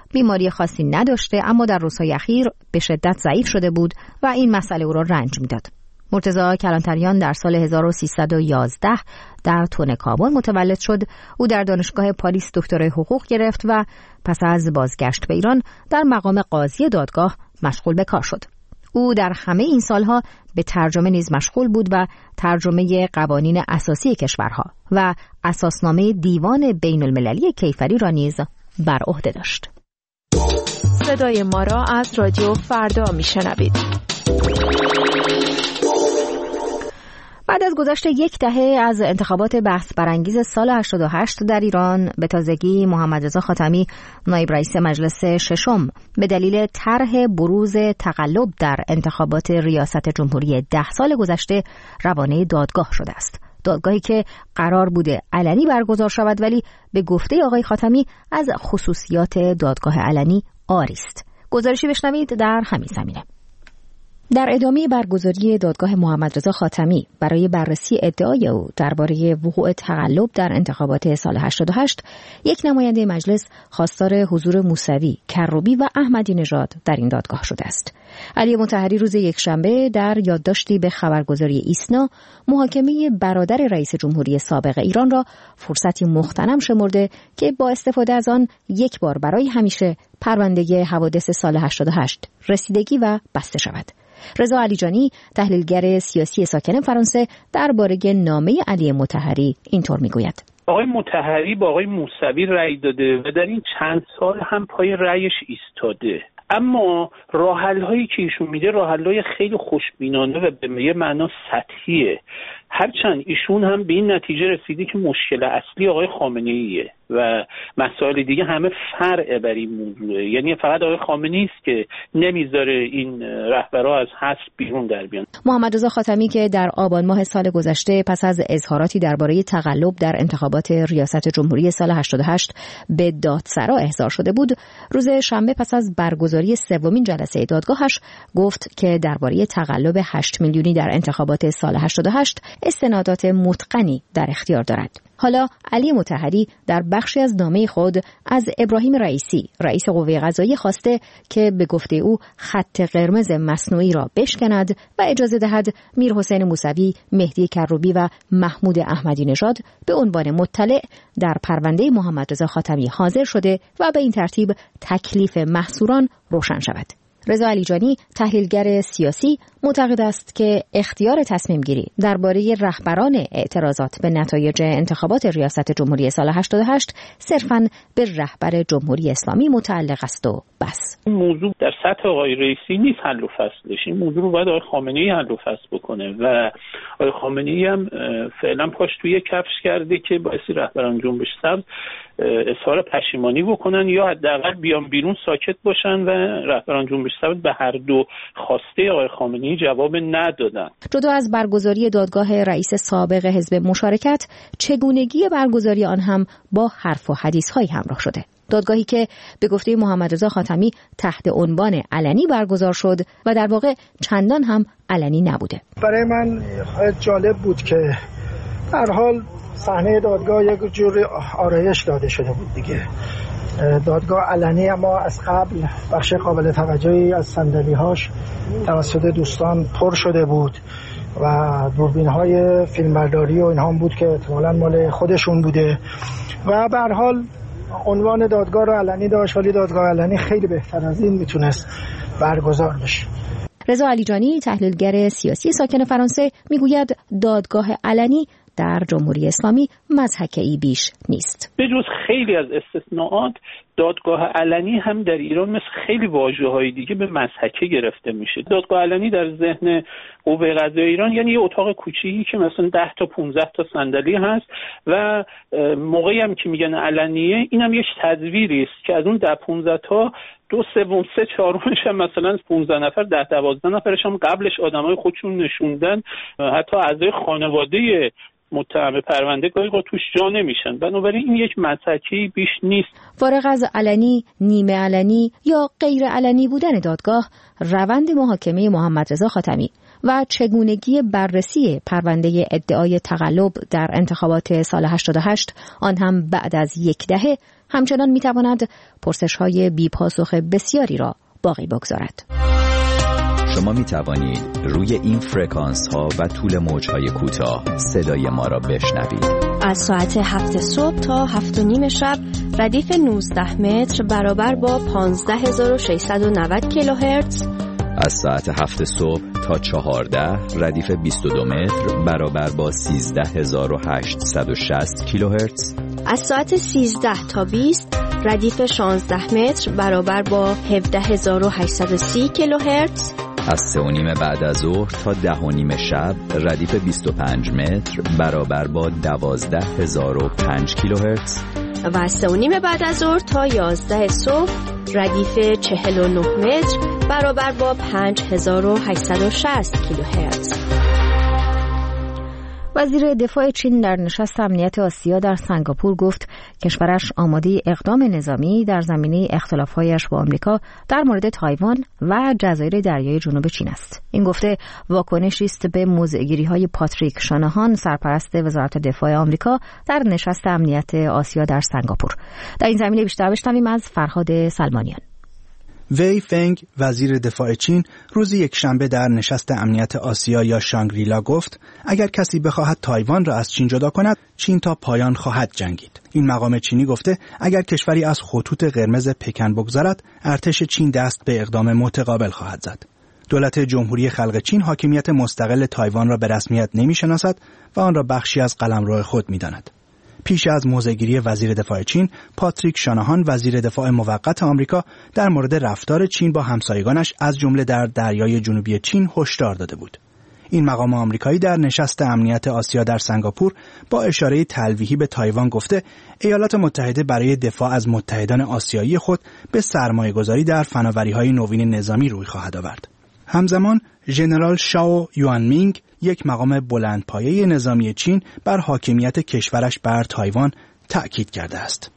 بیماری خاصی نداشته، اما در روزهای اخیر به شدت ضعیف شده بود و این مسئله او را رنج میداد. مرتضی کلانتریان در سال 1311 در تونکابون متولد شد. او در دانشگاه پاریس دکترای حقوق گرفت و پس از بازگشت به ایران در مقام قاضی دادگاه مشغول به کار شد. او در همه این سالها به ترجمه نیز مشغول بود و ترجمه قوانین اساسی کشورها و اساسنامه دیوان بین المللی کیفری را نیز بر عهده داشت. صدای ما را از رادیو فردا میشنوید. بعد از گذشت یک دهه از انتخابات بحث برانگیز سال 88 در ایران، به تازگی محمدرضا خاتمی نایب رئیس مجلس ششم به دلیل طرح بروز تقلب در انتخابات ریاست جمهوری 10 سال گذشته روانه دادگاه شده است. دادگاهی که قرار بوده علنی برگزار شود، ولی به گفته آقای خاتمی از خصوصیات دادگاه علنی عاری است. گزارشی بشنوید در همین زمینه. در ادامه برگزاری دادگاه محمدرضا خاتمی برای بررسی ادعای او درباره وقوع تقلب در انتخابات سال 88، یک نماینده مجلس خواستار حضور موسوی، کروبی و احمدی نژاد در این دادگاه شده است. علی مطهری روز یکشنبه در یادداشتی به خبرگزاری ایسنا محاکمه برادر رئیس جمهوری سابق ایران را فرصتی مغتنم شمرده که با استفاده از آن یک بار برای همیشه پرونده حوادث سال 88 رسیدگی و بسته شود. رضا علیجانی، تحلیلگر سیاسی ساکن فرانسه، درباره نامه علی مطهری اینطور میگوید: آقای مطهری با آقای موسوی رأی داده و در این چند سال هم پای رأیش ایستاده، اما راه‌حل‌هایی که ایشون میده راه‌حل‌های خیلی خوشبینانه و به یه معنا سطحیه. هرچند ایشون هم به این نتیجه رسیده که مشکل اصلی آقای خامنه‌ایه و مسائل دیگه همه فرع بر این موضوعه، یعنی فقط آقای خامنه‌ای است که نمیذاره این رهبرها از حزب بیرون در بیان. محمدرضا خاتمی که در آبان ماه سال گذشته پس از اظهاراتی درباره تقلب در انتخابات ریاست جمهوری سال 88 به دادسرا احضار شده بود، روز شنبه پس از برگزاری سومین جلسه دادگاهش گفت که درباره تقلب 8 میلیونی در انتخابات سال 88 استنادات متقنی در اختیار دارد. حالا علی مطهری در بخشی از نامه خود از ابراهیم رئیسی، رئیس قوه قضاییه، خواسته که به گفته او خط قرمز مصنوعی را بشکند و اجازه دهد میرحسین موسوی، مهدی کروبی و محمود احمدی نژاد به عنوان مطلع در پرونده محمدرضا خاتمی حاضر شده و به این ترتیب تکلیف محصوران روشن شود. رضا علیجانی، تحلیلگر سیاسی، معتقد است که اختیار تصمیم گیری درباره رهبران اعتراضات به نتایج انتخابات ریاست جمهوری سال 88 صرفاً به رهبر جمهوری اسلامی متعلق است و بس. این موضوع در سطح آقای رئیسی نیست حل و فصلش. این موضوع رو باید آقای خامنه‌ای حل و فصل بکنه و آقای خامنه‌ای هم فعلا پاش توی کفش کرده که باعث رهبران جنبش سبز اظهار پشیمانی بکنن یا حداقل بیان بیرون ساکت باشن و رهبران جنبش سبز به هر دو خواسته آقای خامنه‌ای جواب ندادن. جدا از برگزاری دادگاه رئیس سابق حزب مشارکت، چگونگی برگزاری آن هم با حرف و حدیث‌های همراه شده. دادگاهی که به گفته محمدرضا خاتمی تحت عنوان علنی برگزار شد و در واقع چندان هم علنی نبوده. برای من جالب بود که در حال صحنه دادگاه یک جور آرایش داده شده بود دیگه. دادگاه علنی، اما از قبل بخش قابل توجهی از صندلی‌هاش توسط دوستان پر شده بود و دوربین‌های فیلمبرداری و اینها هم بود که احتمالاً مال خودشون بوده و به هر حال عنوان دادگاه رو علنی داشت، ولی دادگاه علنی خیلی بهتر از این میتونست برگزار بشه. رضا علیجانی، تحلیلگر سیاسی ساکن فرانسه، میگوید دادگاه علنی در جمهوری اسلامی مضحکه‌ای بیش نیست. به جز خیلی از استثناءات، دادگاه علنی هم در ایران مثل خیلی واژه‌های دیگه به مضحکه گرفته میشه. دادگاه علنی در ذهن قوه قضاییه ایران یعنی یه اتاق کوچیکی که مثلا 10 تا 15 تا صندلی هست و موقعی هم که میگن علنیه، اینم یک تزویری است که از اون 10 15 تا 2/3 3/4 هم مثلا 15 نفر 10 12 نفرش هم قبلش آدمای خودشون نشوندن، حتی اعضای خانواده متهم پرونده گاهی توش جا نمیشن. بنابراین این یک مضحکه‌ای بیش نیست. فارغ از علنی، نیمه علنی یا غیر علنی بودن دادگاه، روند محاکمه محمدرضا خاتمی و چگونگی بررسی پرونده ادعای تقلب در انتخابات سال 88، آن هم بعد از یک دهه، همچنان میتواند پرسش‌های بی‌پاسخ بسیاری را باقی بگذارد. شما می توانید روی این فرکانس ها و طول موج های کوتاه صدای ما را بشنوید. از ساعت 7 صبح تا 7:30 شب ردیف 19 متر برابر با 15690 کیلوهرتز. از ساعت 7 صبح تا 14 ردیف 22 متر برابر با 13860 کیلوهرتز. از ساعت 13 تا 20 ردیف 16 متر برابر با 17830 کیلوهرتز. از 3:30 بعد از ظهر تا 10:30 شب ردیف 25 متر برابر با 12005 کیلوهرتز. و از 3:30 بعد از ظهر تا 11 صبح ردیف 49 متر برابر با 5860 کیلوهرتز. وزیر دفاع چین در نشست امنیت آسیا در سنگاپور گفت کشورش آماده اقدام نظامی در زمینه اختلاف‌هایش با آمریکا در مورد تایوان و جزایر دریای جنوب چین است. این گفته واکنشی است به موضع‌گیری‌های پاتریک شاناهان سرپرست وزارت دفاع آمریکا در نشست امنیت آسیا در سنگاپور. در این زمینه بیشتر بشنویم از فرهاد سلمانیان. وی فنگ وزیر دفاع چین روز یکشنبه در نشست امنیت آسیا یا شانگریلا گفت اگر کسی بخواهد تایوان را از چین جدا کند چین تا پایان خواهد جنگید. این مقام چینی گفته اگر کشوری از خطوط قرمز پکن بگذرد ارتش چین دست به اقدام متقابل خواهد زد. دولت جمهوری خلق چین حاکمیت مستقل تایوان را به رسمیت نمی‌شناسد و آن را بخشی از قلمرو خود می‌داند. پیش از موضع‌گیری وزیر دفاع چین، پاتریک شاناهان وزیر دفاع موقت آمریکا در مورد رفتار چین با همسایگانش از جمله در دریای جنوبی چین هشدار داده بود. این مقام آمریکایی در نشست امنیت آسیا در سنگاپور با اشاره تلویحی به تایوان گفته ایالات متحده برای دفاع از متحدان آسیایی خود به سرمایه‌گذاری در فناوری‌های نوین نظامی روی خواهد آورد. همزمان ژنرال شاو یوانمینگ یک مقام بلندپایه نظامی چین بر حاکمیت کشورش بر تایوان تأکید کرده است.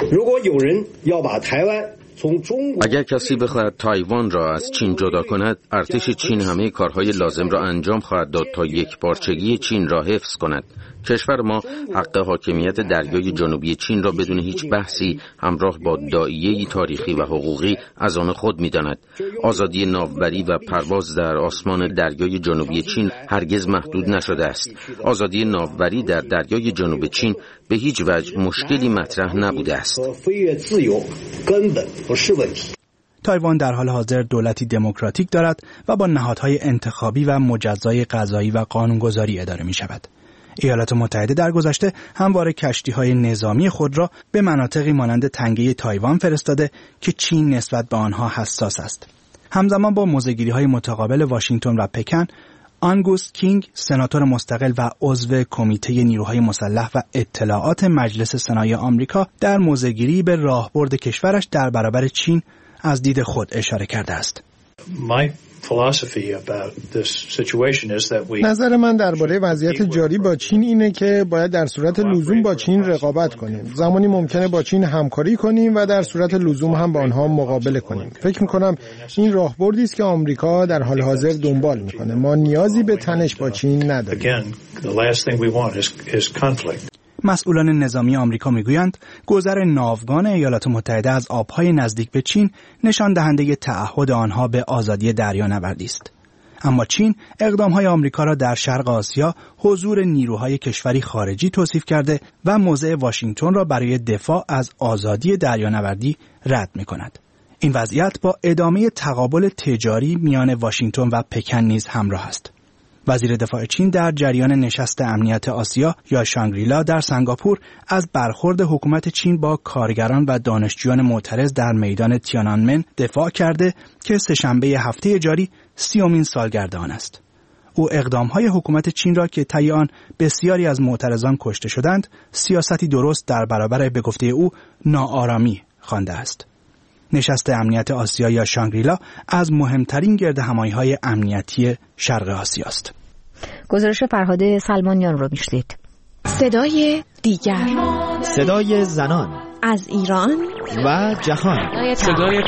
اگر کسی بخواهد تایوان را از چین جدا کند، ارتش چین همه کارهای لازم را انجام خواهد داد تا یک پارچگی چین را حفظ کند. کشور ما حق حاکمیت دریای جنوبی چین را بدون هیچ بحثی همراه با داعیه‌ای تاریخی و حقوقی از آن خود می‌داند. آزادی ناوبری و پرواز در آسمان دریای جنوبی چین هرگز محدود نشده است. آزادی ناوبری در دریای جنوب چین به هیچ وجه مشکلی مطرح نبوده است. تایوان در حال حاضر دولتی دموکراتیک دارد و با نهادهای انتخابی و مجزای قضایی و قانونگذاری اداره می شود. ایالات متحده در گذشته همواره کشتی‌های نظامی خود را به مناطقی مانند تنگه تایوان فرستاده که چین نسبت به آنها حساس است. همزمان با موضع‌گیری‌های متقابل واشنگتن و پکن، آنگوست کینگ، سناتور مستقل و عضو کمیته نیروهای مسلح و اطلاعات مجلس سنای آمریکا، در موضع‌گیری به راهبرد کشورش در برابر چین از دید خود اشاره کرده است. نظر من درباره وضعیت جاری با چین اینه که باید در صورت لزوم با چین رقابت کنیم. زمانی ممکنه با چین همکاری کنیم و در صورت لزوم هم با آنها مقابله کنیم. فکر می‌کنم این راهبردی است که آمریکا در حال حاضر دنبال می‌کنه. ما نیازی به تنش با چین نداریم. مسئولان نظامی آمریکا میگویند گذر ناوگان ایالات متحده از آبهای نزدیک به چین نشان دهنده تعهد آنها به آزادی دریانوردی است. اما چین اقدامهای آمریکا را در شرق آسیا حضور نیروهای کشوری خارجی توصیف کرده و موضع واشنگتن را برای دفاع از آزادی دریانوردی رد می‌کند. این وضعیت با ادامه تقابل تجاری میان واشنگتن و پکن نیز همراه است. وزیر دفاع چین در جریان نشست امنیت آسیا یا شانگریلا در سنگاپور از برخورد حکومت چین با کارگران و دانشجویان معترض در میدان تیانانمن دفاع کرده که سه‌شنبه هفته جاری 30مین سالگرد آن است. او اقدام‌های حکومت چین را که طی آن بسیاری از معترضان کشته شدند، سیاستی درست در برابر به گفته او ناآرامی خوانده است. نشست امنیت آسیا یا شانگریلا از مهمترین گردهمایی‌های امنیتی شرق آسیا است. گزارش فرهاد سلمانیان رو میشنید. صدای دیگر، صدای زنان از ایران و جهان. صدای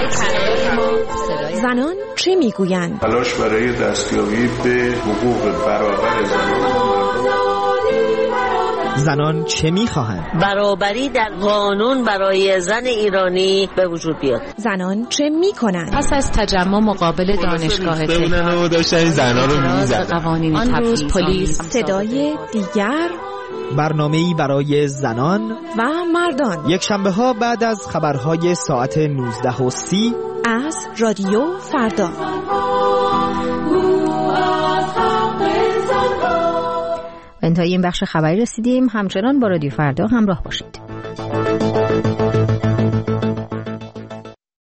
زنان چه میگویند؟ تلاش برای دستیابی به حقوق برابر زنان زنان چه می‌خواهند؟ برابری در قانون برای زن ایرانی به وجود بیاد. زنان چه می‌کنند؟ پس از تجمع مقابل دانشگاه تهران داشتن زنان رو می‌زدن. آن روز پلیس صدای دیگر، برنامه‌ای برای زنان و مردان، یک شنبه‌ها بعد از خبرهای ساعت 19:30 از رادیو فردا. انتهای این بخش خبری رسیدیم. همچنان با رادیو فردا همراه باشید.